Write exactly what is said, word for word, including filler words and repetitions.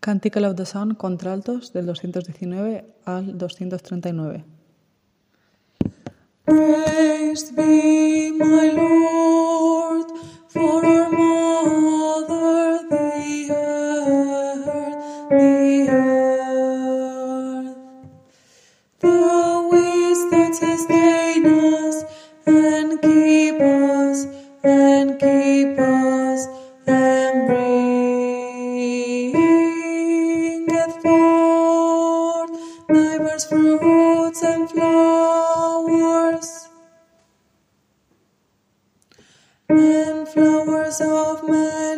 Canticle of the Sun, contraltos, del doscientos diecinueve al doscientos treinta y nueve. Praised be my Lord, for our mother, the earth, the earth. The winds that sustain us and keep us, and keep us, and bringeth forth diverse fruits and flowers, and flowers of May.